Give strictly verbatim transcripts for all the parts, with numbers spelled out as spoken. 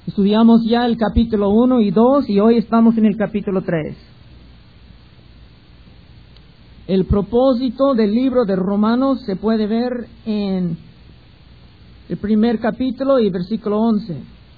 Estudiamos ya el capítulo uno y dos y hoy estamos en el capítulo tres. El propósito del libro de Romanos se puede ver en el primer capítulo y versículo once.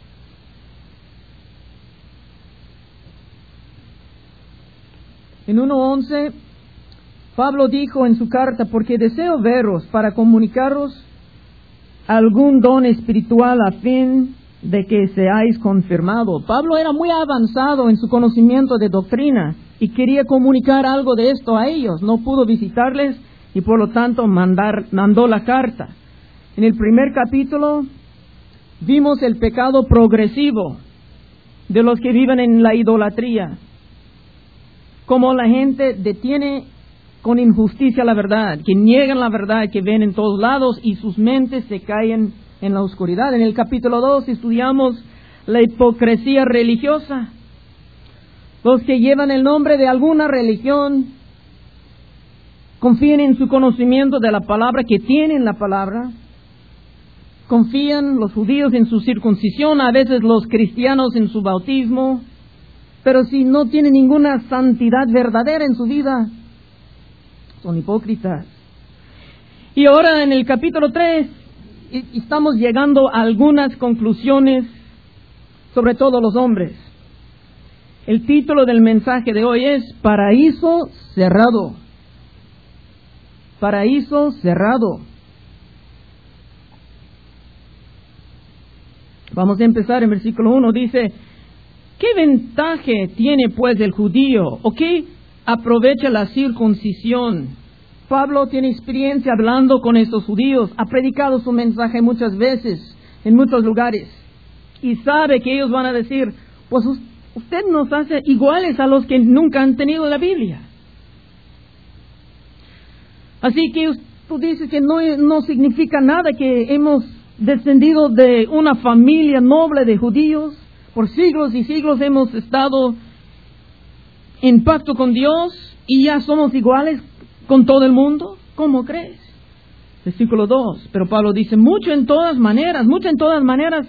En uno once, Pablo dijo en su carta: porque deseo veros para comunicaros algún don espiritual a fin de que seáis confirmados. Pablo era muy avanzado en su conocimiento de doctrina y quería comunicar algo de esto a ellos. No pudo visitarles y por lo tanto mandar, mandó la carta. En el primer capítulo vimos el pecado progresivo de los que viven en la idolatría. Cómo la gente detiene con injusticia la verdad, que niegan la verdad que ven en todos lados y sus mentes se caen en la oscuridad. En el capítulo dos estudiamos la hipocresía religiosa. Los que llevan el nombre de alguna religión confían en su conocimiento de la palabra, que tienen la palabra. Confían los judíos en su circuncisión, a veces los cristianos en su bautismo. Pero si no tienen ninguna santidad verdadera en su vida, son hipócritas. Y ahora en el capítulo tres estamos llegando a algunas conclusiones, sobre todo los hombres. El título del mensaje de hoy es Paraíso cerrado. Paraíso cerrado. Vamos a empezar en versículo uno. Dice: ¿qué ventaja tiene pues el judío? ¿O qué aprovecha la circuncisión? Pablo tiene experiencia hablando con estos judíos, ha predicado su mensaje muchas veces, en muchos lugares, y sabe que ellos van a decir: pues usted nos hace iguales a los que nunca han tenido la Biblia. Así que tú dices que no, no significa nada que hemos descendido de una familia noble de judíos. Por siglos y siglos hemos estado en pacto con Dios y ya somos iguales con todo el mundo. ¿Cómo crees? Versículo dos. Pero Pablo dice: mucho en todas maneras, mucho en todas maneras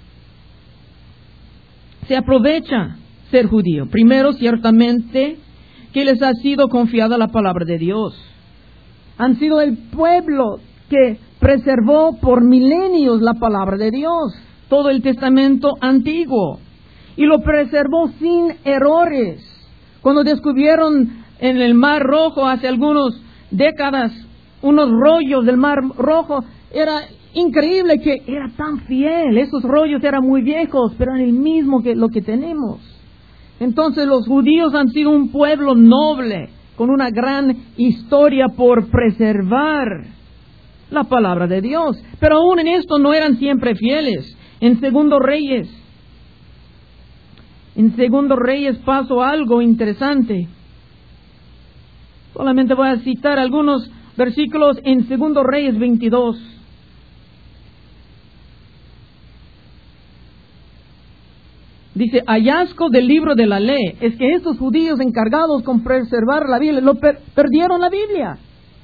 se aprovecha ser judío. Primero, ciertamente, que les ha sido confiada la palabra de Dios. Han sido el pueblo que preservó por milenios la palabra de Dios, todo el Testamento antiguo, y lo preservó sin errores. Cuando descubrieron en el Mar Rojo hace algunas décadas unos rollos del Mar Rojo, era increíble que era tan fiel. Esos rollos eran muy viejos, pero eran el mismo que lo que tenemos. Entonces los judíos han sido un pueblo noble, con una gran historia por preservar la palabra de Dios. Pero aún en esto no eran siempre fieles. En Segundo Reyes, en Segundo Reyes pasó algo interesante. Solamente voy a citar algunos versículos en Segundo Reyes veintidós. Dice: hallazgo del libro de la ley. Es que estos judíos encargados con preservar la Biblia, lo per- perdieron la Biblia.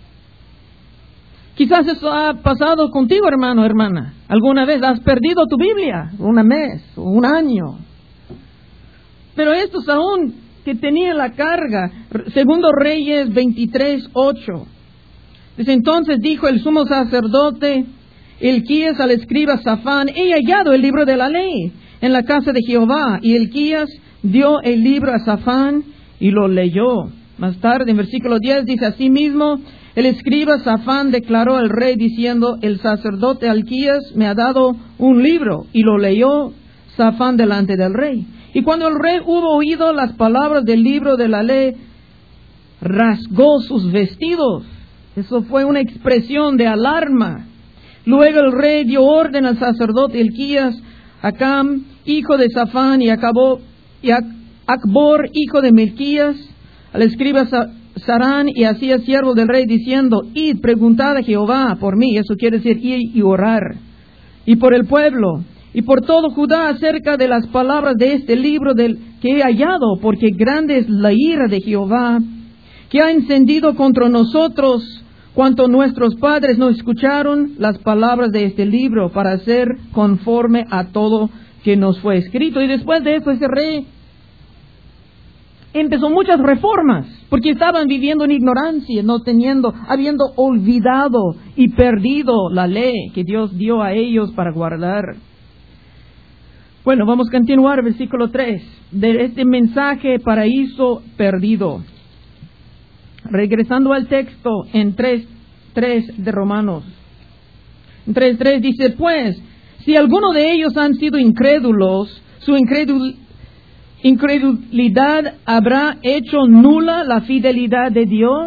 Quizás eso ha pasado contigo, hermano, hermana. ¿Alguna vez has perdido tu Biblia? Un mes, o un año. Pero estos aún que tenían la carga. Segundo Reyes veintitrés, ocho. Dice: entonces dijo el sumo sacerdote Hilquías al escriba Safán: he hallado el libro de la ley en la casa de Jehová. Y Hilquías dio el libro a Safán y lo leyó. Más tarde, en versículo diez, dice: asimismo, el escriba Safán declaró al rey diciendo: el sacerdote Hilquías me ha dado un libro. Y lo leyó Safán delante del rey. Y cuando el rey hubo oído las palabras del libro de la ley, rasgó sus vestidos. Eso fue una expresión de alarma. Luego el rey dio orden al sacerdote Hilquías, Acam, hijo de Safán, y acabó, y Acbor, hijo de Milquías, al escriba Sarán, y hacía siervo del rey, diciendo: id, preguntad a Jehová por mí. Eso quiere decir ir y orar. Y por el pueblo, y por todo Judá, acerca de las palabras de este libro del que he hallado, porque grande es la ira de Jehová, que ha encendido contra nosotros, cuanto nuestros padres no escucharon las palabras de este libro, para hacer conforme a todo que nos fue escrito. Y después de eso ese rey empezó muchas reformas, porque estaban viviendo en ignorancia, no teniendo, habiendo olvidado y perdido la ley que Dios dio a ellos para guardar. Bueno, vamos a continuar, versículo tres, de este mensaje paraíso perdido. Regresando al texto en tres tres de Romanos. En tres tres dice, pues, si alguno de ellos han sido incrédulos, su incredul incredulidad habrá hecho nula la fidelidad de Dios.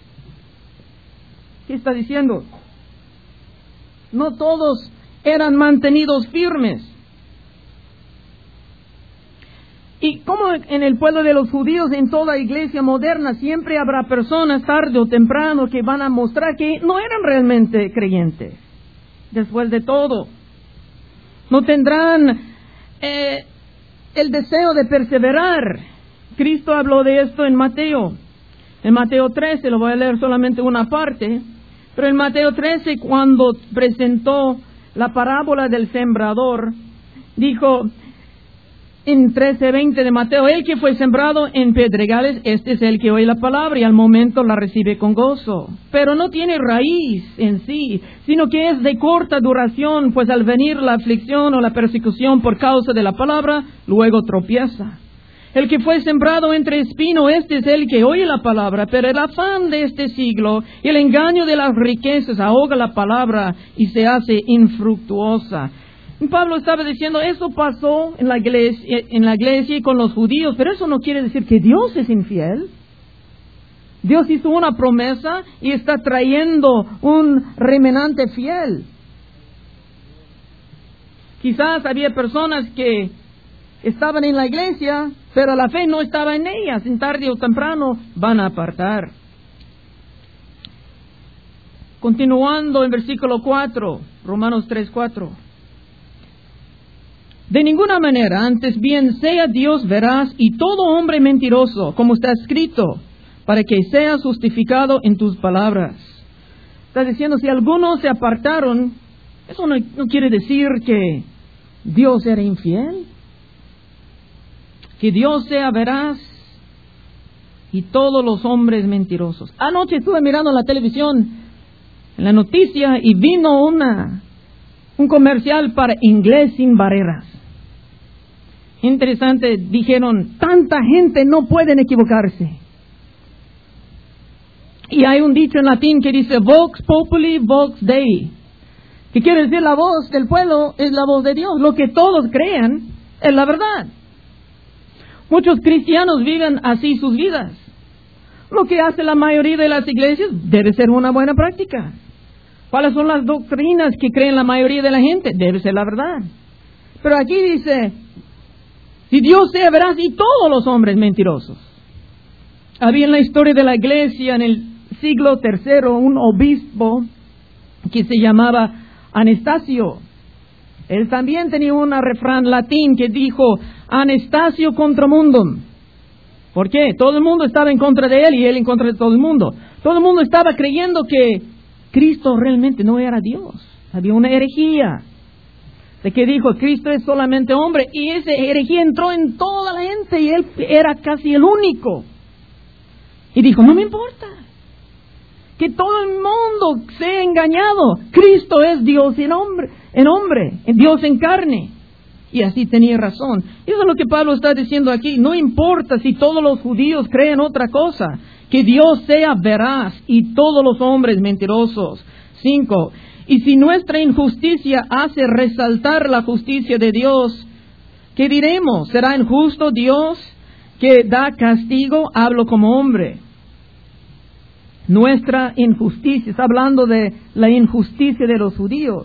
¿Qué está diciendo? No todos eran mantenidos firmes. Y como en el pueblo de los judíos, en toda iglesia moderna, siempre habrá personas tarde o temprano que van a mostrar que no eran realmente creyentes. Después de todo, no tendrán eh, el deseo de perseverar. Cristo habló de esto en Mateo. En Mateo trece, lo voy a leer solamente una parte, pero en Mateo trece, cuando presentó la parábola del sembrador, dijo en trece veinte de Mateo, el que fue sembrado en pedregales, este es el que oye la palabra y al momento la recibe con gozo, pero no tiene raíz en sí, sino que es de corta duración, pues al venir la aflicción o la persecución por causa de la palabra, luego tropieza. El que fue sembrado entre espino, este es el que oye la palabra, pero el afán de este siglo y el engaño de las riquezas ahoga la palabra y se hace infructuosa. Pablo estaba diciendo, eso pasó en la iglesia, en la iglesia y con los judíos, pero eso no quiere decir que Dios es infiel. Dios hizo una promesa y está trayendo un remanente fiel. Quizás había personas que estaban en la iglesia, pero la fe no estaba en ellas. En tarde o temprano van a apartar. Continuando en versículo cuatro, Romanos tres cuatro. De ninguna manera, antes bien sea Dios veraz y todo hombre mentiroso, como está escrito, para que seas justificado en tus palabras. Está diciendo, si algunos se apartaron, eso no, no quiere decir que Dios era infiel. Que Dios sea veraz y todos los hombres mentirosos. Anoche estuve mirando la televisión, en la noticia, y vino una, un comercial para Inglés sin barreras. Interesante, dijeron, tanta gente no pueden equivocarse. Y hay un dicho en latín que dice, Vox Populi, Vox Dei. Que quiere decir, la voz del pueblo es la voz de Dios. Lo que todos crean es la verdad. Muchos cristianos viven así sus vidas. Lo que hace la mayoría de las iglesias debe ser una buena práctica. ¿Cuáles son las doctrinas que creen la mayoría de la gente? Debe ser la verdad. Pero aquí dice, si Dios sea veraz y todos los hombres mentirosos. Había en la historia de la iglesia en el siglo tercero un obispo que se llamaba Anastasio. Él también tenía un refrán latín que dijo, Anastasio contra mundum. ¿Por qué? Todo el mundo estaba en contra de él y él en contra de todo el mundo. Todo el mundo estaba creyendo que Cristo realmente no era Dios. Había una herejía de que dijo, Cristo es solamente hombre. Y esa herejía entró en toda la gente y él era casi el único. Y dijo, no me importa que todo el mundo sea engañado. Cristo es Dios en hombre, en hombre, en Dios en carne. Y así tenía razón. Y eso es lo que Pablo está diciendo aquí. No importa si todos los judíos creen otra cosa. Que Dios sea veraz y todos los hombres mentirosos. Cinco. Y si nuestra injusticia hace resaltar la justicia de Dios, ¿qué diremos? ¿Será injusto Dios que da castigo? Hablo como hombre. Nuestra injusticia, está hablando de la injusticia de los judíos.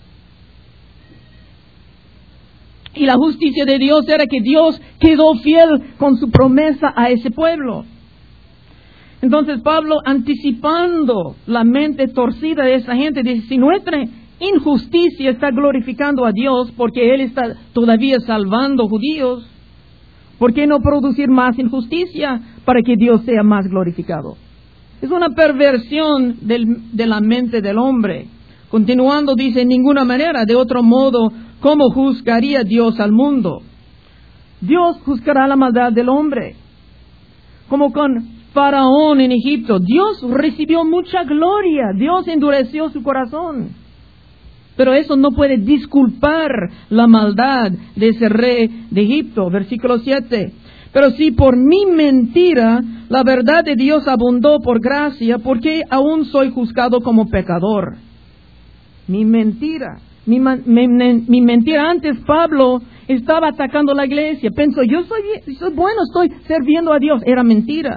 Y la justicia de Dios era que Dios quedó fiel con su promesa a ese pueblo. Entonces Pablo, anticipando la mente torcida de esa gente, dice, si nuestra injusticia está glorificando a Dios porque Él está todavía salvando judíos, ¿por qué no producir más injusticia para que Dios sea más glorificado? Es una perversión del, de la mente del hombre. Continuando dice, en ninguna manera, de otro modo, ¿cómo juzgaría Dios al mundo? Dios juzgará la maldad del hombre. Como con Faraón en Egipto, Dios recibió mucha gloria, Dios endureció su corazón. Pero eso no puede disculpar la maldad de ese rey de Egipto. Versículo siete. Pero si por mi mentira la verdad de Dios abundó por gracia, ¿por qué aún soy juzgado como pecador? Mi mentira, mi, mi, mi mentira. Antes Pablo estaba atacando la iglesia. Pensó, yo soy, soy bueno, estoy sirviendo a Dios. Era mentira.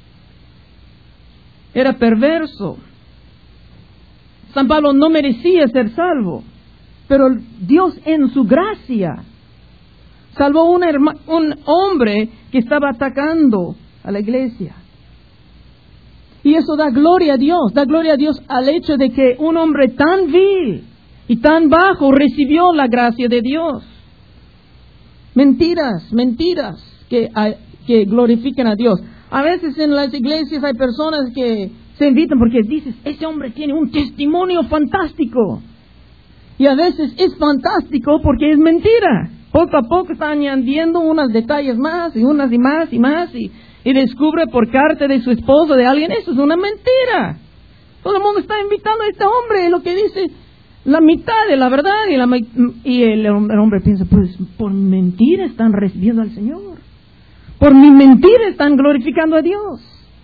Era perverso. San Pablo no merecía ser salvo, pero Dios en su gracia salvó un, un hombre que estaba atacando a la iglesia. Y eso da gloria a Dios, da gloria a Dios al hecho de que un hombre tan vil y tan bajo recibió la gracia de Dios. Mentiras, mentiras que, que glorifican a Dios. A veces en las iglesias hay personas que se invitan porque dices, ese hombre tiene un testimonio fantástico. Y a veces es fantástico porque es mentira. Poco a poco está añadiendo unos detalles más y unas y más y más y, y descubre por carta de su esposo, de alguien, eso es una mentira. Todo el mundo está invitando a este hombre, lo que dice la mitad de la verdad y, la, y el, el hombre piensa, pues por mentira están recibiendo al Señor. Por mi mentira están glorificando a Dios.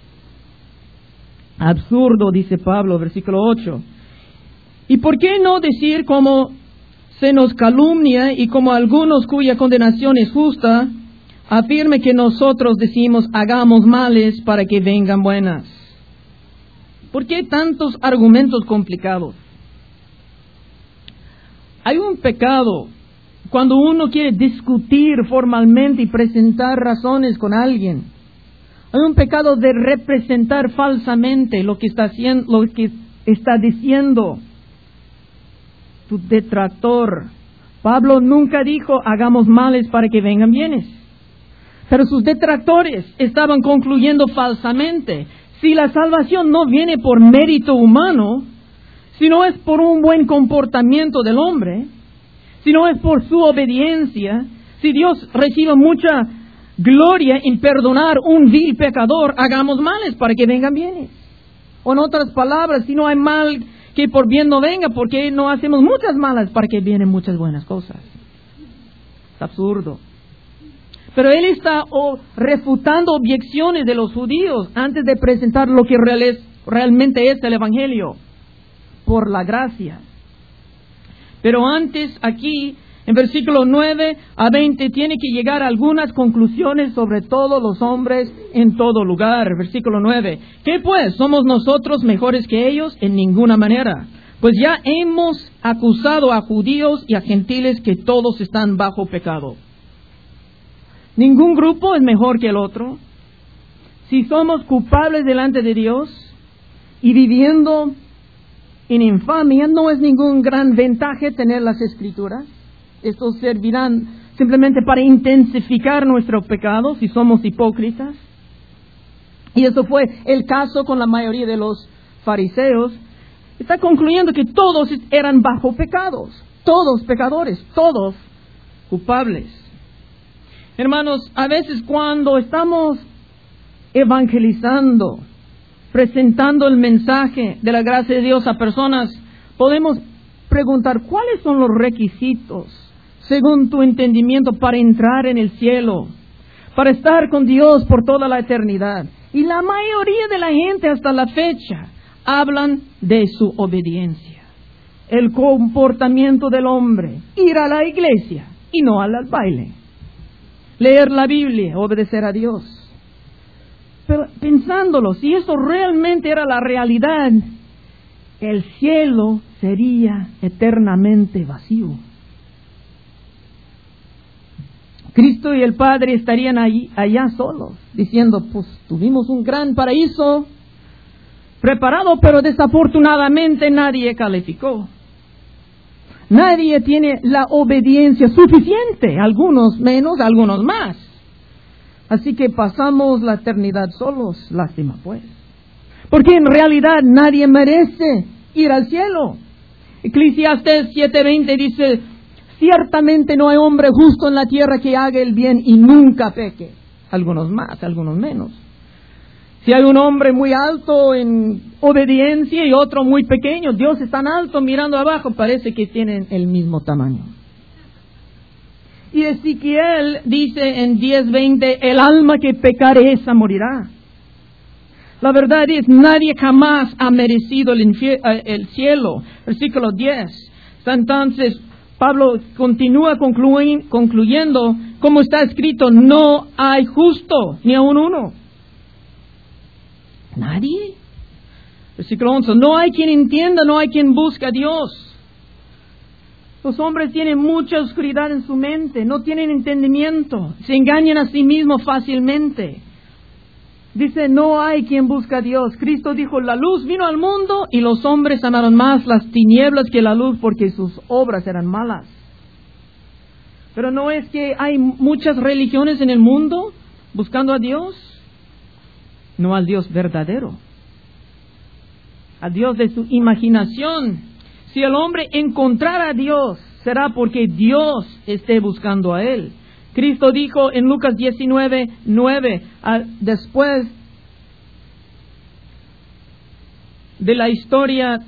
Absurdo, dice Pablo, versículo ocho. ¿Y por qué no decir como se nos calumnia y como algunos cuya condenación es justa, afirme que nosotros decimos hagamos males para que vengan buenas? ¿Por qué tantos argumentos complicados? Hay un pecado cuando uno quiere discutir formalmente y presentar razones con alguien. Hay un pecado de representar falsamente lo que está haciendo, lo que está diciendo tu detractor. Pablo nunca dijo hagamos males para que vengan bienes. Pero sus detractores estaban concluyendo falsamente. Si la salvación no viene por mérito humano, si no es por un buen comportamiento del hombre, si no es por su obediencia, si Dios recibe mucha gloria en perdonar un vil pecador, hagamos males para que vengan bienes. O en otras palabras, si no hay mal que por bien no venga, ¿por qué no hacemos muchas malas para que vienen muchas buenas cosas? Es absurdo. Pero él está oh, refutando objeciones de los judíos antes de presentar lo que real es, realmente es el Evangelio, por la gracia. Pero antes, aquí, en versículos nueve a veinte, tiene que llegar a algunas conclusiones sobre todos los hombres en todo lugar. Versículo nueve. ¿Qué pues? ¿Somos nosotros mejores que ellos? En ninguna manera. Pues ya hemos acusado a judíos y a gentiles que todos están bajo pecado. Ningún grupo es mejor que el otro. Si somos culpables delante de Dios y viviendo en infamia, no es ningún gran ventaja tener las Escrituras. Estos servirán simplemente para intensificar nuestro pecado si somos hipócritas. Y eso fue el caso con la mayoría de los fariseos. Está concluyendo que todos eran bajo pecados, todos pecadores, todos culpables. Hermanos, a veces cuando estamos evangelizando, presentando el mensaje de la gracia de Dios a personas, podemos preguntar, ¿cuáles son los requisitos, según tu entendimiento, para entrar en el cielo, para estar con Dios por toda la eternidad? Y la mayoría de la gente hasta la fecha hablan de su obediencia, el comportamiento del hombre, ir a la iglesia y no al baile, leer la Biblia, obedecer a Dios. Pero pensándolo, si eso realmente era la realidad, el cielo sería eternamente vacío. Cristo y el Padre estarían allí, allá solos, diciendo, pues tuvimos un gran paraíso preparado, pero desafortunadamente nadie calificó. Nadie tiene la obediencia suficiente, algunos menos, algunos más. Así que pasamos la eternidad solos, lástima pues. Porque en realidad nadie merece ir al cielo. Eclesiastés siete veinte dice, Ciertamente no hay hombre justo en la tierra que haga el bien y nunca peque. Algunos más, algunos menos. Si hay un hombre muy alto en obediencia y otro muy pequeño, Dios es tan alto mirando abajo, parece que tienen el mismo tamaño. Y Ezequiel dice en diez veinte, el alma que pecare esa morirá. La verdad es, nadie jamás ha merecido el, infie- el cielo. Versículo diez. Entonces, Pablo continúa concluy- concluyendo, como está escrito, no hay justo, ni aun uno. ¿Nadie? Versículo once, no hay quien entienda, no hay quien busque a Dios. Los hombres tienen mucha oscuridad en su mente, no tienen entendimiento, se engañan a sí mismos fácilmente. Dice, no hay quien busque a Dios. Cristo dijo, la luz vino al mundo y los hombres amaron más las tinieblas que la luz porque sus obras eran malas. Pero no es que hay muchas religiones en el mundo buscando a Dios, no al Dios verdadero, al Dios de su imaginación. Si el hombre encontrara a Dios, será porque Dios esté buscando a él. Cristo dijo en Lucas diecinueve, nueve, después de la historia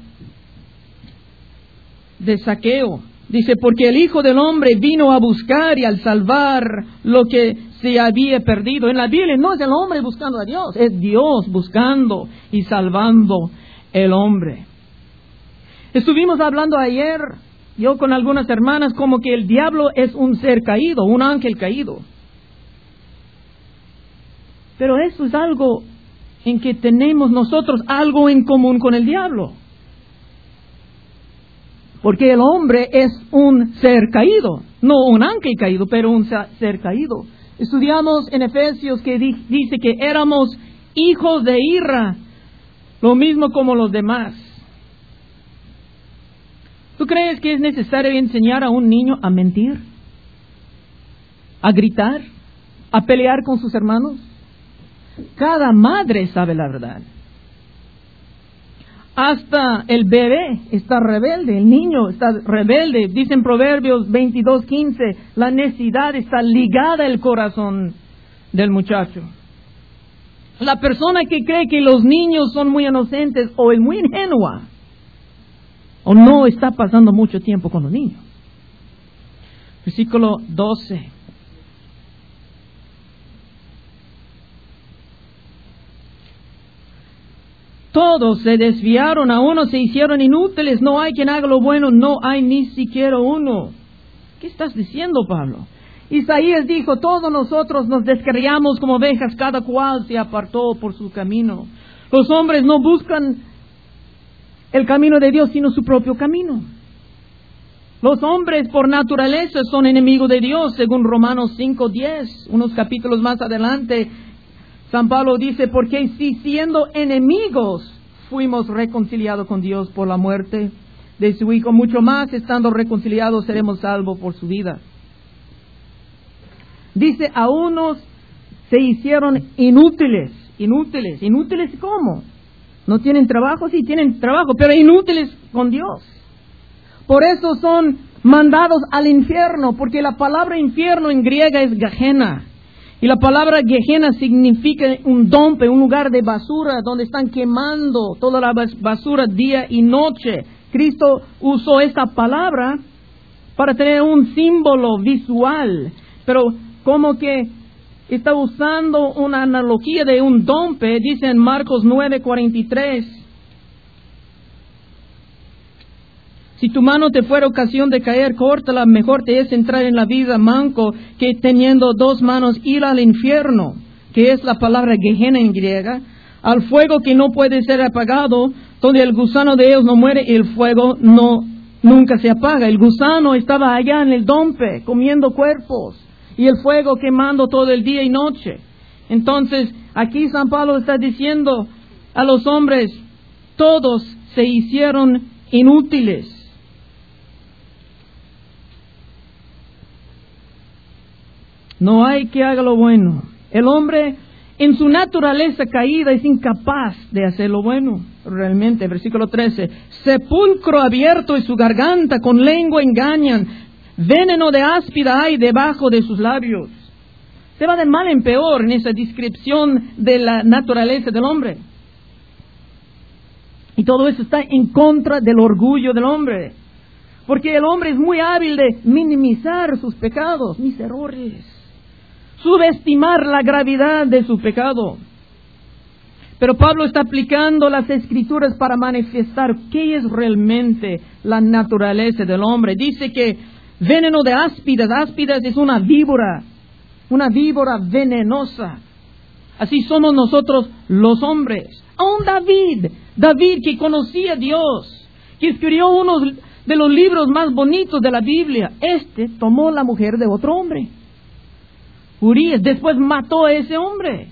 de Zaqueo, dice, porque el Hijo del Hombre vino a buscar y al salvar lo que se había perdido. En la Biblia no es el hombre buscando a Dios, es Dios buscando y salvando el hombre. Estuvimos hablando ayer, yo con algunas hermanas, como que el diablo es un ser caído, un ángel caído. Pero eso es algo en que tenemos nosotros algo en común con el diablo. Porque el hombre es un ser caído, no un ángel caído, pero un ser caído. Estudiamos en Efesios que di- dice que éramos hijos de ira, lo mismo como los demás. ¿Tú crees que es necesario enseñar a un niño a mentir? ¿A gritar? ¿A pelear con sus hermanos? Cada madre sabe la verdad. Hasta el bebé está rebelde, el niño está rebelde. Dicen Proverbios veintidós quince, la necedad está ligada al corazón del muchacho. La persona que cree que los niños son muy inocentes o es muy ingenua, o no está pasando mucho tiempo con los niños. Versículo doce. Todos se desviaron, a uno se hicieron inútiles, no hay quien haga lo bueno, no hay ni siquiera uno. ¿Qué estás diciendo, Pablo? Isaías dijo, todos nosotros nos descarriamos como ovejas, cada cual se apartó por su camino. Los hombres no buscan el camino de Dios, sino su propio camino. Los hombres por naturaleza son enemigos de Dios, según Romanos cinco diez. Unos capítulos más adelante, San Pablo dice, porque si siendo enemigos fuimos reconciliados con Dios por la muerte de su Hijo, mucho más estando reconciliados seremos salvos por su vida. Dice, a unos se hicieron inútiles. Inútiles. ¿Inútiles cómo? No tienen trabajo, sí tienen trabajo, pero inútiles con Dios. Por eso son mandados al infierno, porque la palabra infierno en griega es Gehenna. Y la palabra Gehenna significa un dumpe, un lugar de basura, donde están quemando toda la basura día y noche. Cristo usó esta palabra para tener un símbolo visual, pero como que está usando una analogía de un dumpe, dice en Marcos nueve cuarenta y tres. Si tu mano te fuera ocasión de caer, córtala, mejor te es entrar en la vida manco que teniendo dos manos ir al infierno, que es la palabra Gehenna en griega, al fuego que no puede ser apagado, donde el gusano de ellos no muere y el fuego no nunca se apaga. El gusano estaba allá en el dumpe, comiendo cuerpos, y el fuego quemando todo el día y noche. Entonces, aquí San Pablo está diciendo a los hombres, todos se hicieron inútiles. No hay que haga lo bueno. El hombre en su naturaleza caída es incapaz de hacer lo bueno. Realmente, versículo trece. Sepulcro abierto es su garganta, con lengua engañan. Veneno de áspida hay debajo de sus labios. Se va de mal en peor en esa descripción de la naturaleza del hombre. Y todo eso está en contra del orgullo del hombre. Porque el hombre es muy hábil de minimizar sus pecados, mis errores. Subestimar la gravedad de su pecado. Pero Pablo está aplicando las Escrituras para manifestar qué es realmente la naturaleza del hombre. Dice que veneno de áspidas, áspidas es una víbora, una víbora venenosa. Así somos nosotros los hombres. Aún David, David que conocía a Dios, que escribió uno de los libros más bonitos de la Biblia, este tomó la mujer de otro hombre. Urías después mató a ese hombre.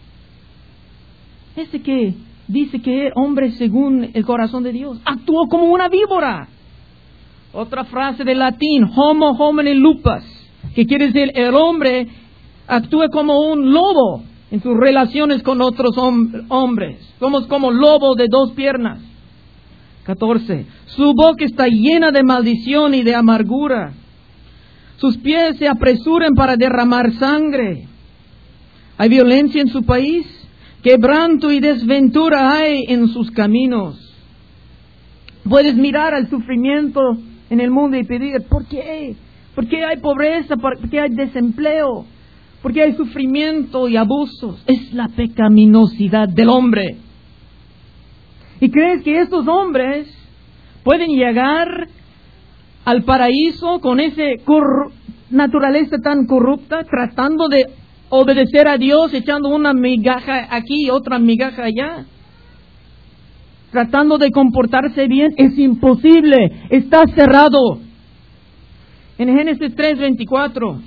Ese que dice que es hombre según el corazón de Dios, actuó como una víbora. Otra frase de latín, homo homini lupus, que quiere decir el hombre actúa como un lobo en sus relaciones con otros hom- hombres. Somos como lobos de dos piernas. catorce. Su boca está llena de maldición y de amargura. Sus pies se apresuran para derramar sangre. Hay violencia en su país. Quebranto y desventura hay en sus caminos. Puedes mirar al sufrimiento en el mundo y pedir, ¿por qué? ¿Por qué hay pobreza? ¿Por qué hay desempleo? ¿Por qué hay sufrimiento y abusos? Es la pecaminosidad del hombre. ¿Y crees que estos hombres pueden llegar al paraíso con esa cor- naturaleza tan corrupta, tratando de obedecer a Dios, echando una migaja aquí y otra migaja allá? Tratando de comportarse bien, es imposible, está cerrado. En Génesis tres veinticuatro,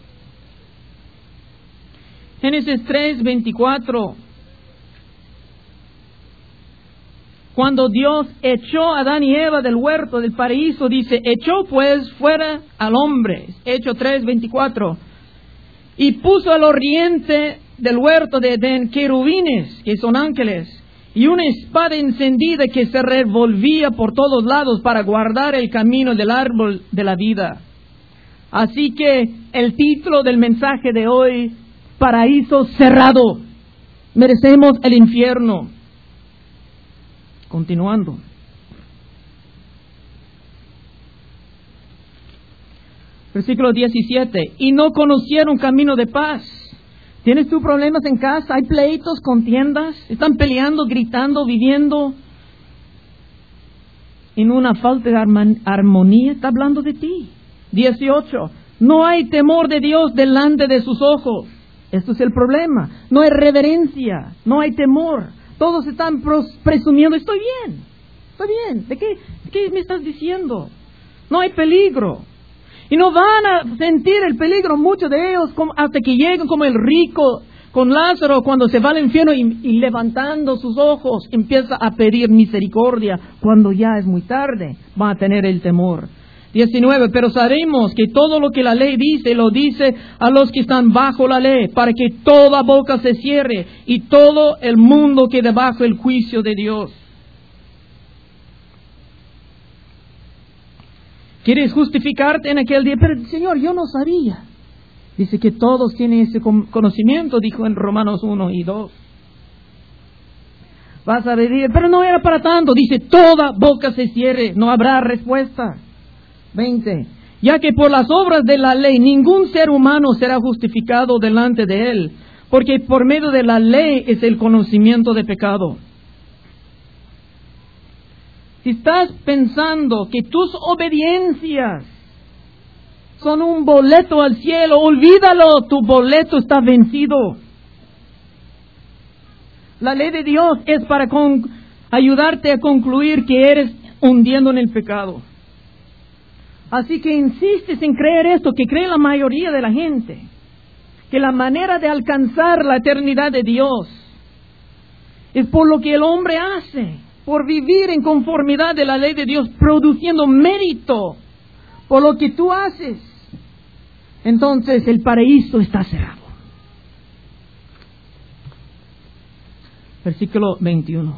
Génesis tres veinticuatro, cuando Dios echó a Adán y Eva del huerto del paraíso, dice, echó pues fuera al hombre. Hecho tres veinticuatro. Y puso al oriente del huerto de Edén querubines, que son ángeles, y una espada encendida que se revolvía por todos lados para guardar el camino del árbol de la vida. Así que el título del mensaje de hoy, paraíso cerrado, merecemos el infierno. Continuando. Versículo diecisiete. Y no conocieron camino de paz. ¿Tienes tú problemas en casa? ¿Hay pleitos, contiendas? ¿Están peleando, gritando, viviendo en una falta de armonía? Está hablando de ti. dieciocho. No hay temor de Dios delante de sus ojos. Esto es el problema. No hay reverencia, no hay temor. Todos están presumiendo, estoy bien, estoy bien. ¿De qué, de qué me estás diciendo? No hay peligro. Y no van a sentir el peligro muchos de ellos como, hasta que lleguen como el rico con Lázaro cuando se va al infierno y, y levantando sus ojos empieza a pedir misericordia. Cuando ya es muy tarde, van a tener el temor. diecinueve. Pero sabemos que todo lo que la ley dice, lo dice a los que están bajo la ley, para que toda boca se cierre y todo el mundo quede bajo el juicio de Dios. ¿Quieres justificarte en aquel día? Pero Señor, yo no sabía. Dice que todos tienen ese conocimiento, dijo en Romanos uno y dos. Vas a decir, pero no era para tanto. Dice, toda boca se cierre, no habrá respuesta. veinte. Ya que por las obras de la ley ningún ser humano será justificado delante de él, porque por medio de la ley es el conocimiento de pecado. Si estás pensando que tus obediencias son un boleto al cielo, olvídalo, tu boleto está vencido. La ley de Dios es para con- ayudarte a concluir que eres hundiendo en el pecado. Así que insistes en creer esto, que cree la mayoría de la gente, que la manera de alcanzar la eternidad de Dios es por lo que el hombre hace, por vivir en conformidad de la ley de Dios, produciendo mérito por lo que tú haces. Entonces el paraíso está cerrado. Versículo veintiuno.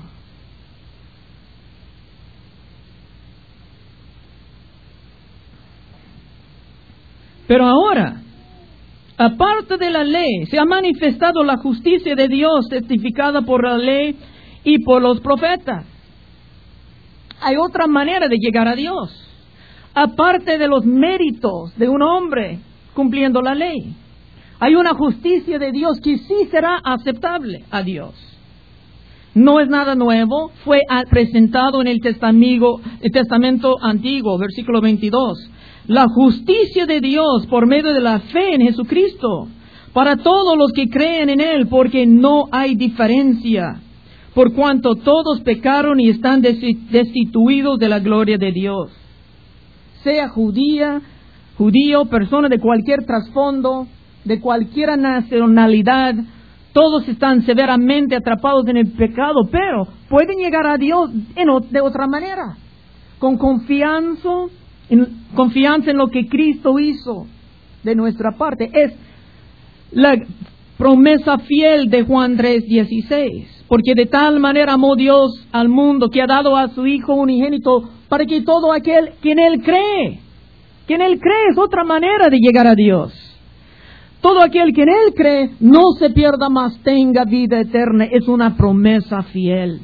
Pero ahora, aparte de la ley, se ha manifestado la justicia de Dios testificada por la ley y por los profetas. Hay otra manera de llegar a Dios, aparte de los méritos de un hombre cumpliendo la ley. Hay una justicia de Dios que sí será aceptable a Dios. No es nada nuevo, fue presentado en el testamento, el testamento antiguo, versículo veintidós. La justicia de Dios por medio de la fe en Jesucristo, para todos los que creen en Él, porque no hay diferencia, por cuanto todos pecaron y están destituidos de la gloria de Dios. Sea judía, judío, persona de cualquier trasfondo, de cualquier nacionalidad, todos están severamente atrapados en el pecado, pero pueden llegar a Dios en, de otra manera, con confianza, en, confianza en lo que Cristo hizo de nuestra parte. Es la promesa fiel de Juan tres dieciséis, porque de tal manera amó Dios al mundo que ha dado a su Hijo unigénito para que todo aquel que en Él cree, que en Él cree es otra manera de llegar a Dios. Todo aquel que en Él cree no se pierda, mas tenga vida eterna. Es una promesa fiel.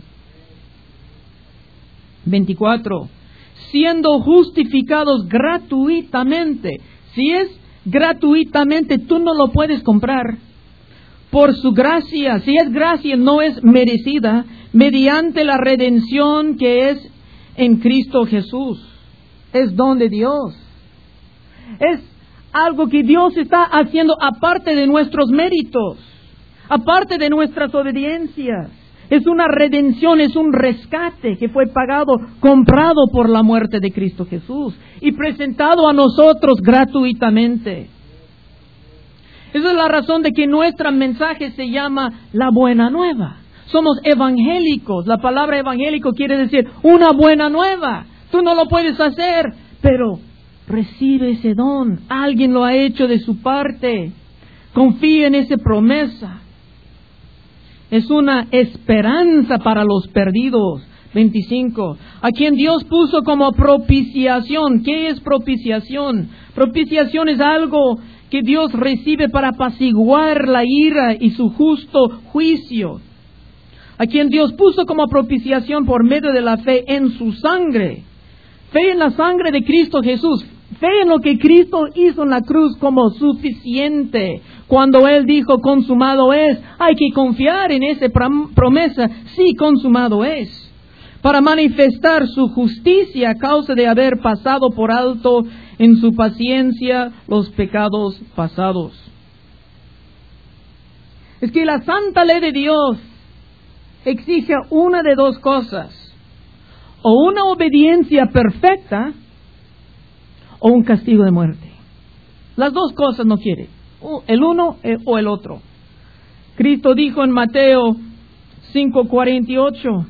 veinticuatro. Siendo justificados gratuitamente. Si es gratuitamente, tú no lo puedes comprar. Por su gracia, si es gracia, no es merecida, mediante la redención que es en Cristo Jesús. Es don de Dios. Es algo que Dios está haciendo aparte de nuestros méritos, aparte de nuestras obediencias. Es una redención, es un rescate que fue pagado, comprado por la muerte de Cristo Jesús y presentado a nosotros gratuitamente. Esa es la razón de que nuestro mensaje se llama la buena nueva. Somos evangélicos. La palabra evangélico quiere decir una buena nueva. Tú no lo puedes hacer, pero recibe ese don. Alguien lo ha hecho de su parte. Confía en esa promesa. Es una esperanza para los perdidos. veinticinco. A quien Dios puso como propiciación. ¿Qué es propiciación? Propiciación es algo que Dios recibe para apaciguar la ira y su justo juicio. A quien Dios puso como propiciación por medio de la fe en su sangre. Fe en la sangre de Cristo Jesús. Fe en lo que Cristo hizo en la cruz como suficiente. Cuando Él dijo consumado es, hay que confiar en esa promesa. Sí, consumado es. Para manifestar su justicia a causa de haber pasado por alto en su paciencia los pecados pasados. Es que la santa ley de Dios exige una de dos cosas. O una obediencia perfecta o un castigo de muerte. Las dos cosas no quiere. El uno o el otro. Cristo dijo en Mateo cinco cuarenta y ocho.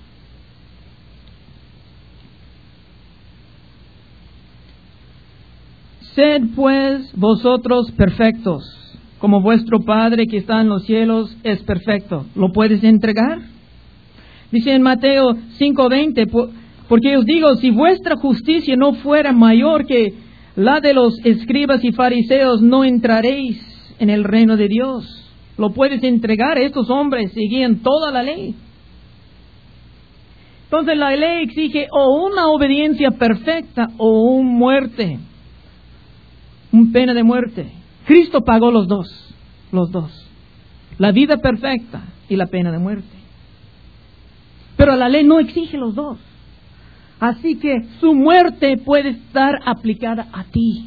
Sed pues vosotros perfectos, como vuestro Padre que está en los cielos es perfecto. ¿Lo puedes entregar? Dice en Mateo cinco veinte, porque os digo, si vuestra justicia no fuera mayor que la de los escribas y fariseos, no entraréis en el reino de Dios. ¿Lo puedes entregar? Estos hombres seguían toda la ley. Entonces la ley exige o una obediencia perfecta o una muerte, una pena de muerte. Cristo pagó los dos, los dos. La vida perfecta y la pena de muerte. Pero la ley no exige los dos. Así que su muerte puede estar aplicada a ti.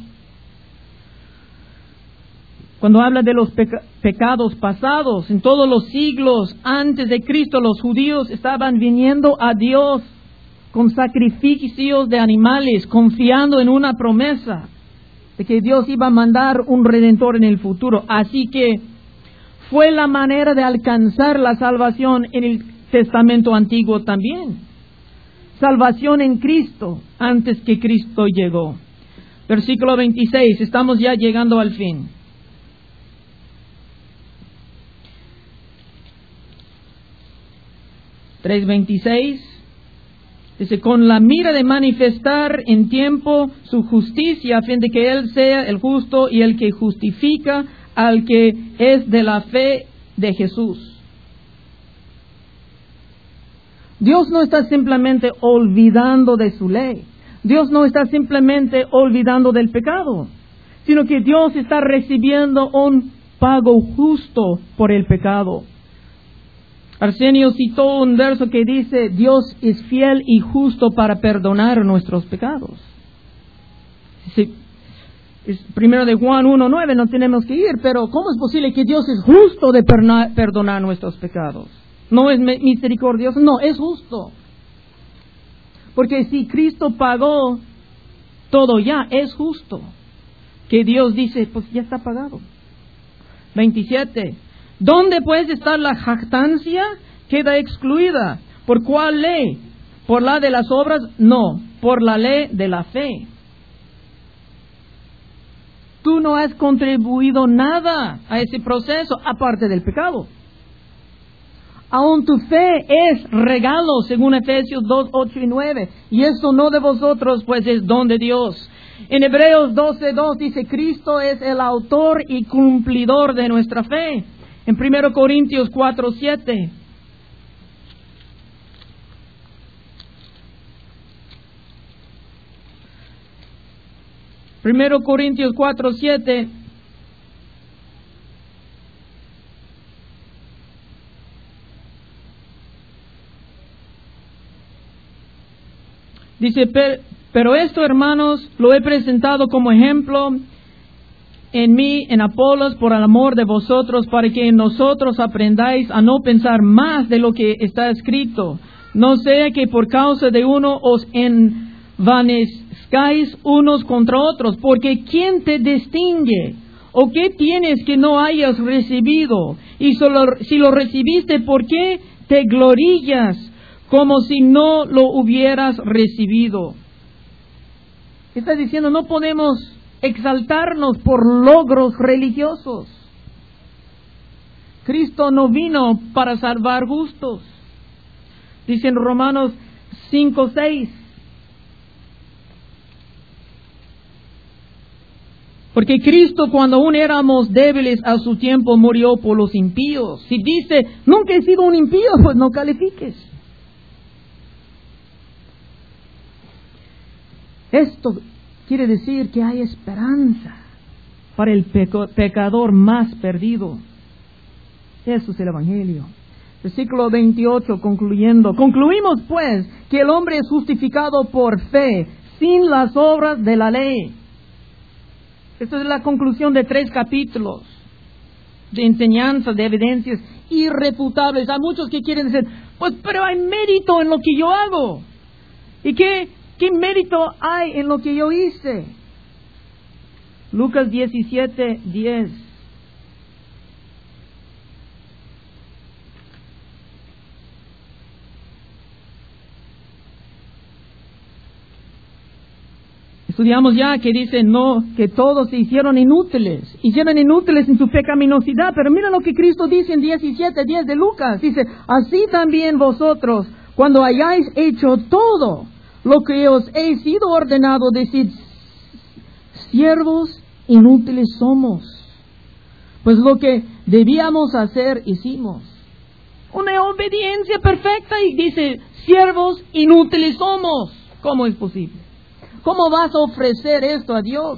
Cuando habla de los peca- pecados pasados, en todos los siglos antes de Cristo, los judíos estaban viniendo a Dios con sacrificios de animales, confiando en una promesa de que Dios iba a mandar un redentor en el futuro. Así que fue la manera de alcanzar la salvación en el Testamento Antiguo también. Salvación en Cristo antes que Cristo llegó. Versículo veintiséis, estamos ya llegando al fin. tres veintiséis. Dice, con la mira de manifestar en tiempo su justicia, a fin de que Él sea el justo y el que justifica al que es de la fe de Jesús. Dios no está simplemente olvidando de su ley. Dios no está simplemente olvidando del pecado, sino que Dios está recibiendo un pago justo por el pecado. Arsenio citó un verso que dice, Dios es fiel y justo para perdonar nuestros pecados. Sí, es primero de Juan uno nueve, no tenemos que ir, pero ¿cómo es posible que Dios es justo de perdonar nuestros pecados? No es misericordioso, no, es justo. Porque si Cristo pagó todo ya, es justo. Que Dios dice, pues ya está pagado. veintisiete. ¿Dónde pues está la jactancia? Queda excluida. ¿Por cuál ley? ¿Por la de las obras? No, por la ley de la fe. Tú no has contribuido nada a ese proceso, aparte del pecado. Aún tu fe es regalo, según Efesios dos, ocho y nueve. Y eso no de vosotros, pues es don de Dios. En Hebreos doce, dos dice, Cristo es el autor y cumplidor de nuestra fe. En primero Corintios cuatro, siete. primero Corintios cuatro, siete. Dice, pero esto, hermanos, lo he presentado como ejemplo en mí, en Apolos, por el amor de vosotros, para que en nosotros aprendáis a no pensar más de lo que está escrito. No sea que por causa de uno os envanezcáis unos contra otros, porque ¿quién te distingue? ¿O qué tienes que no hayas recibido? Y solo, si lo recibiste, ¿por qué te glorillas como si no lo hubieras recibido? Está diciendo, no podemos exaltarnos por logros religiosos. Cristo no vino para salvar justos. Dice en Romanos cinco, seis. Porque Cristo, cuando aún éramos débiles a su tiempo, murió por los impíos. Si dice, nunca he sido un impío, pues no califiques. Esto quiere decir que hay esperanza para el peco, pecador más perdido. Eso es el Evangelio. Versículo veintiocho, concluyendo. Concluimos pues que el hombre es justificado por fe, sin las obras de la ley. Esta es la conclusión de tres capítulos de enseñanza, de evidencias irrefutables. Hay muchos que quieren decir, pues pero hay mérito en lo que yo hago. ¿Y qué? ¿Qué mérito hay en lo que yo hice? Lucas diecisiete, diez. Estudiamos ya que dice no, que todos se hicieron inútiles, hicieron inútiles en su pecaminosidad, pero mira lo que Cristo dice en diecisiete, diez de Lucas, dice, así también vosotros, cuando hayáis hecho todo lo que os he sido ordenado, decid, siervos inútiles somos, pues lo que debíamos hacer hicimos. Una obediencia perfecta y dice, siervos inútiles somos. ¿Cómo es posible? ¿Cómo vas a ofrecer esto a Dios?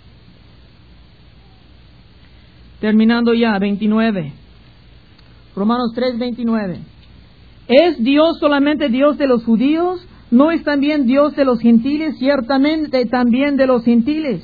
Terminando ya, veintinueve. Romanos tres, veintinueve. ¿Es Dios solamente Dios de los judíos? ¿No es también Dios de los gentiles? Ciertamente también de los gentiles.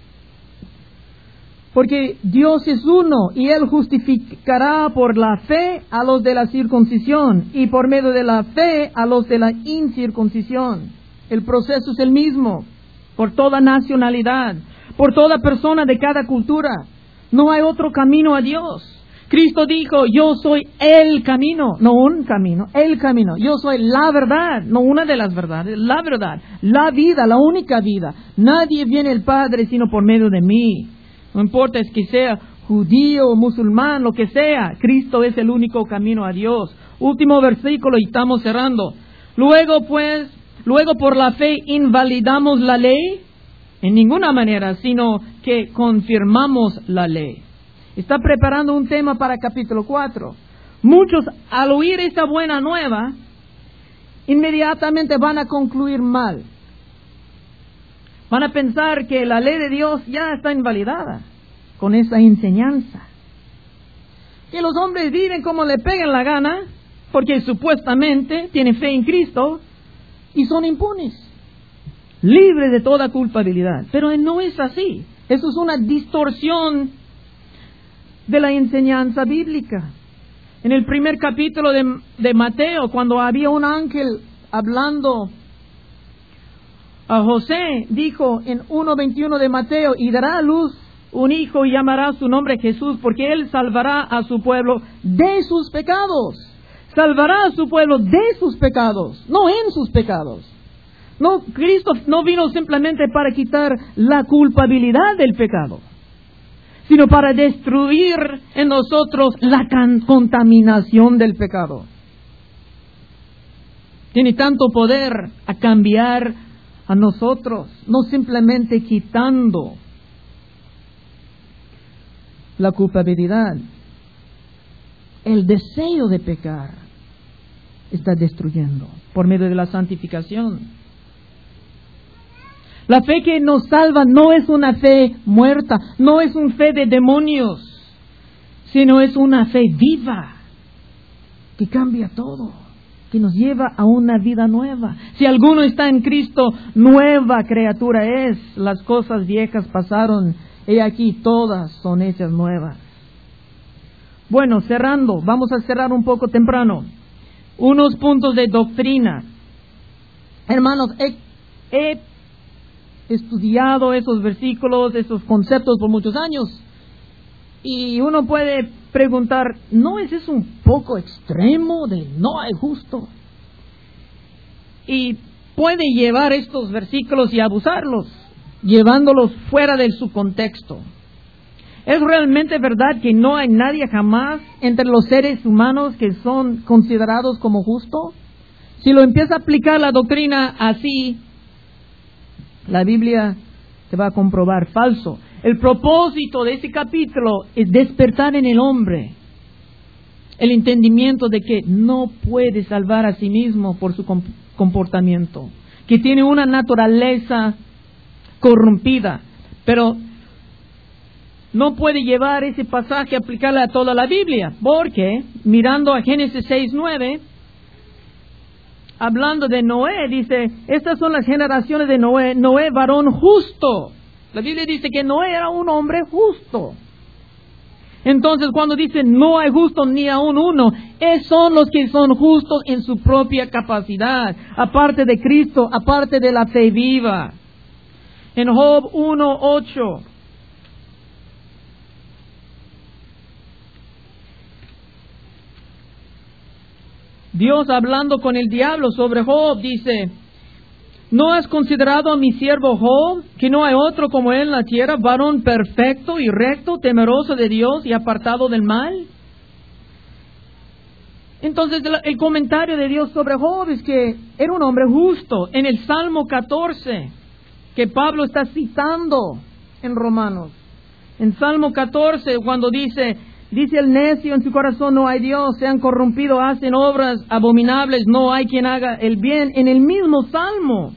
Porque Dios es uno y Él justificará por la fe a los de la circuncisión y por medio de la fe a los de la incircuncisión. El proceso es el mismo, por toda nacionalidad, por toda persona de cada cultura. No hay otro camino a Dios. Cristo dijo, yo soy el camino, no un camino, el camino. Yo soy la verdad, no una de las verdades, la verdad, la vida, la única vida. Nadie viene al Padre sino por medio de mí. No importa es que sea judío, musulmán, lo que sea, Cristo es el único camino a Dios. Último versículo y estamos cerrando. Luego pues, luego por la fe invalidamos la ley. En ninguna manera, sino que confirmamos la ley. Está preparando un tema para capítulo cuatro. Muchos, al oír esta buena nueva, inmediatamente van a concluir mal. Van a pensar que la ley de Dios ya está invalidada con esa enseñanza. Que los hombres viven como le peguen la gana, porque supuestamente tienen fe en Cristo y son impunes, libres de toda culpabilidad. Pero no es así. Eso es una distorsión de la enseñanza bíblica. En el primer capítulo de, de Mateo, cuando había un ángel hablando a José, dijo en uno veintiuno de Mateo, y dará a luz un hijo y llamará su nombre Jesús, porque él salvará a su pueblo de sus pecados. Salvará a su pueblo de sus pecados, no en sus pecados. No, Cristo no vino simplemente para quitar la culpabilidad del pecado, sino para destruir en nosotros la can- contaminación del pecado. Tiene tanto poder a cambiar a nosotros, no simplemente quitando la culpabilidad. El deseo de pecar está destruyendo por medio de la santificación. La fe que nos salva no es una fe muerta, no es una fe de demonios, sino es una fe viva que cambia todo, que nos lleva a una vida nueva. Si alguno está en Cristo, nueva criatura es. Las cosas viejas pasaron, y aquí todas son hechas nuevas. Bueno, cerrando, vamos a cerrar un poco temprano. Unos puntos de doctrina. Hermanos, he, he estudiado esos versículos, esos conceptos por muchos años. Y uno puede preguntar, ¿no es eso un poco extremo de no hay justo? Y puede llevar estos versículos y abusarlos, llevándolos fuera de su contexto. ¿Es realmente verdad que no hay nadie jamás entre los seres humanos que son considerados como justos? Si lo empieza a aplicar la doctrina así, la Biblia te va a comprobar falso. El propósito de este capítulo es despertar en el hombre el entendimiento de que no puede salvar a sí mismo por su comportamiento, que tiene una naturaleza corrompida, pero no puede llevar ese pasaje a aplicarle a toda la Biblia, porque mirando a Génesis seis nueve, hablando de Noé, dice, estas son las generaciones de Noé, Noé varón justo. La Biblia dice que Noé era un hombre justo. Entonces cuando dice no hay justo ni aún uno, esos son los que son justos en su propia capacidad, aparte de Cristo, aparte de la fe viva. En Job uno ocho, Dios hablando con el diablo sobre Job dice, ¿no has considerado a mi siervo Job, que no hay otro como él en la tierra, varón perfecto y recto, temeroso de Dios y apartado del mal? Entonces el comentario de Dios sobre Job es que era un hombre justo. En el Salmo catorce, que Pablo está citando en Romanos, en Salmo catorce, cuando dice, dice el necio en su corazón no hay Dios, se han corrompido, hacen obras abominables, no hay quien haga el bien. En el mismo Salmo,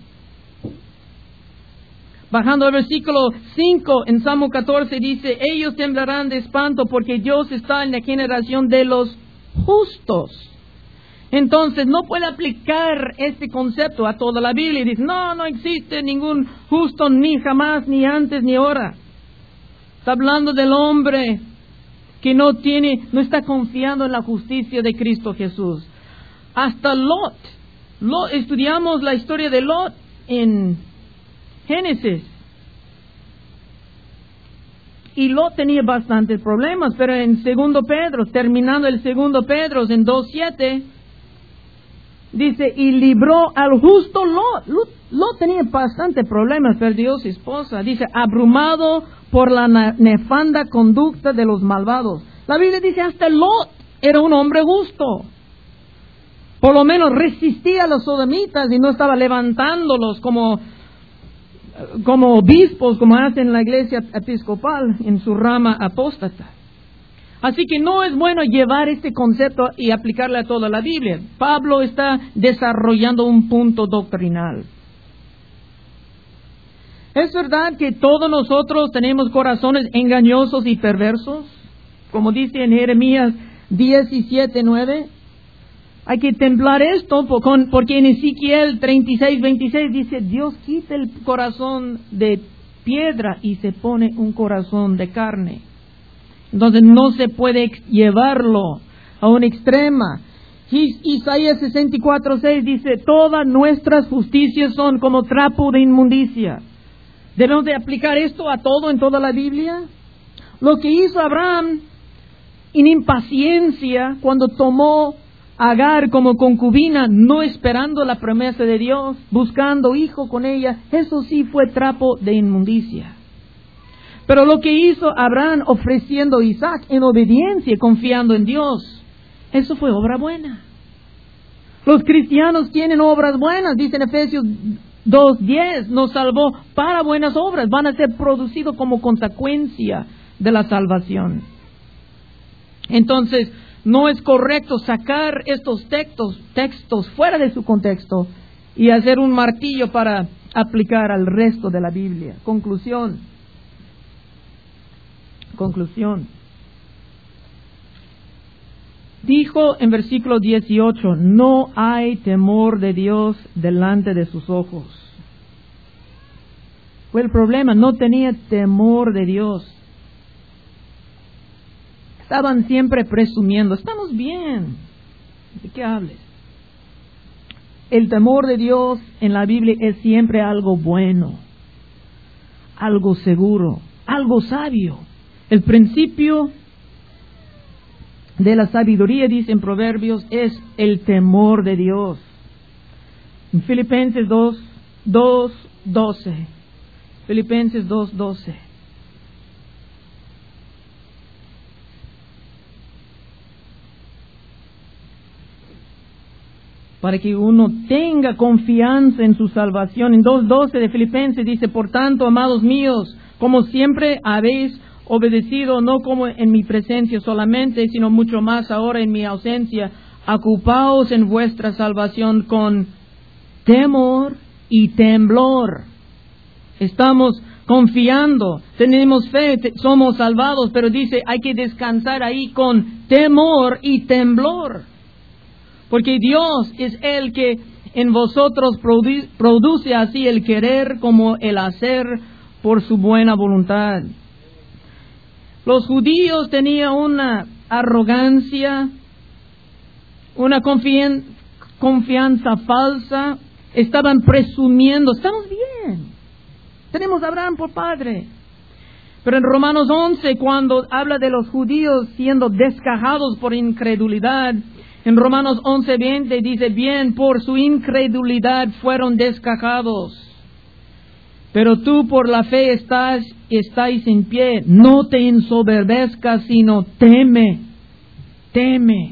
bajando al versículo cinco, en Salmo catorce dice, ellos temblarán de espanto porque Dios está en la generación de los justos. Entonces no puede aplicar este concepto a toda la Biblia y dice, no, no existe ningún justo ni jamás, ni antes, ni ahora. Está hablando del hombre que no tiene, no está confiando en la justicia de Cristo Jesús. Hasta Lot, Lot, estudiamos la historia de Lot en Génesis. Y Lot tenía bastantes problemas, pero en segundo Pedro, terminando el segundo Pedro, en dos siete, dice, y libró al justo Lot. Lot, Lot tenía bastantes problemas, perdió su esposa. Dice, abrumado por la nefanda conducta de los malvados. La Biblia dice, hasta Lot era un hombre justo. Por lo menos resistía a los sodomitas y no estaba levantándolos como, como obispos, como hacen la iglesia episcopal en su rama apóstata. Así que no es bueno llevar este concepto y aplicarle a toda la Biblia. Pablo está desarrollando un punto doctrinal. ¿Es verdad que todos nosotros tenemos corazones engañosos y perversos? Como dice en Jeremías diecisiete nueve. Hay que templar esto porque en Ezequiel treinta y seis veintiséis dice, Dios quita el corazón de piedra y se pone un corazón de carne. Entonces no se puede llevarlo a una extrema. Isaías sesenta y cuatro seis dice, todas nuestras justicias son como trapo de inmundicia. ¿Debemos de aplicar esto a todo en toda la Biblia? Lo que hizo Abraham en impaciencia cuando tomó a Agar como concubina, no esperando la promesa de Dios, buscando hijo con ella, eso sí fue trapo de inmundicia. Pero lo que hizo Abraham ofreciendo a Isaac en obediencia, confiando en Dios, eso fue obra buena. Los cristianos tienen obras buenas, dice en Efesios dos diez, nos salvó para buenas obras, van a ser producidos como consecuencia de la salvación. Entonces, no es correcto sacar estos textos, textos fuera de su contexto y hacer un martillo para aplicar al resto de la Biblia. Conclusión. Conclusión. Dijo en versículo dieciocho, no hay temor de Dios delante de sus ojos. Fue el problema, no tenía temor de Dios. Estaban siempre presumiendo, estamos bien. ¿De qué hables? El temor de Dios en la Biblia es siempre algo bueno, algo seguro, algo sabio. El principio de la sabiduría, dice en Proverbios, es el temor de Dios. En Filipenses dos, dos, doce. Filipenses dos, doce. Para que uno tenga confianza en su salvación. En dos doce de Filipenses dice, por tanto, amados míos, como siempre habéis obedecido, no como en mi presencia solamente, sino mucho más ahora en mi ausencia, ocupaos en vuestra salvación con temor y temblor. Estamos confiando, tenemos fe, te, somos salvados, pero dice, hay que descansar ahí con temor y temblor. Porque Dios es el que en vosotros produ- produce así el querer como el hacer por su buena voluntad. Los judíos tenían una arrogancia, una confian- confianza falsa, estaban presumiendo, estamos bien, tenemos a Abraham por padre. Pero en Romanos once, cuando habla de los judíos siendo descajados por incredulidad, en Romanos once veinte dice, bien, por su incredulidad fueron descajados. Pero tú por la fe estás, estáis en pie, no te ensoberbezcas, sino teme, teme.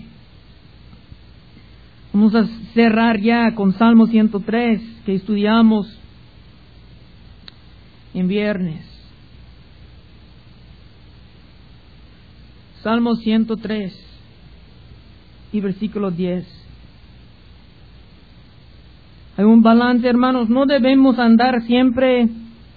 Vamos a cerrar ya con Salmo ciento tres, que estudiamos en viernes. Salmo ciento tres y versículo diez. Hay un balance, hermanos, no debemos andar siempre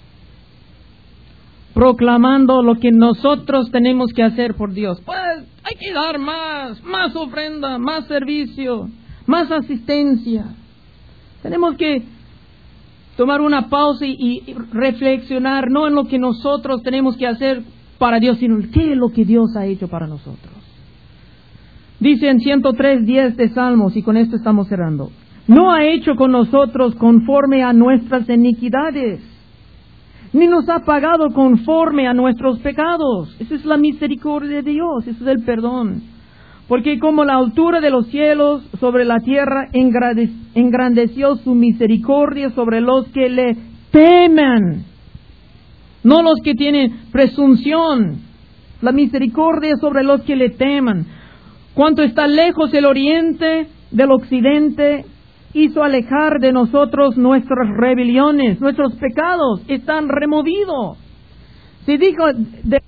proclamando lo que nosotros tenemos que hacer por Dios. Pues hay que dar más, más ofrenda, más servicio, más asistencia. Tenemos que tomar una pausa y, y reflexionar, no en lo que nosotros tenemos que hacer para Dios, sino qué es lo que Dios ha hecho para nosotros. Dice en ciento tres diez de Salmos, y con esto estamos cerrando, no ha hecho con nosotros conforme a nuestras iniquidades, ni nos ha pagado conforme a nuestros pecados. Esa es la misericordia de Dios, ese es el perdón. Porque como la altura de los cielos sobre la tierra, engrandeció su misericordia sobre los que le temen, no los que tienen presunción. La misericordia sobre los que le teman. Cuanto está lejos el oriente del occidente hizo alejar de nosotros nuestras rebeliones, nuestros pecados están removidos. Se dijo de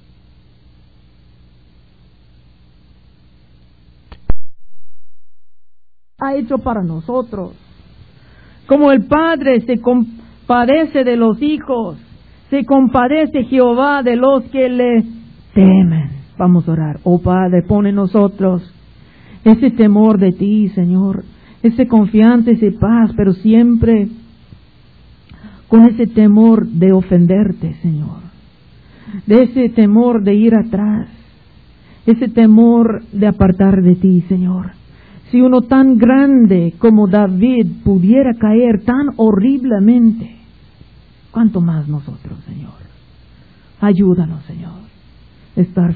ha hecho para nosotros. Como el Padre se compadece de los hijos, se compadece Jehová de los que le temen. Vamos a orar. Oh Padre, pon en nosotros ese temor de ti, Señor, ese confianza, ese paz, pero siempre con ese temor de ofenderte, Señor, de ese temor de ir atrás, ese temor de apartar de ti, Señor. Si uno tan grande como David pudiera caer tan horriblemente, ¿cuánto más nosotros, Señor? Ayúdanos, Señor, estar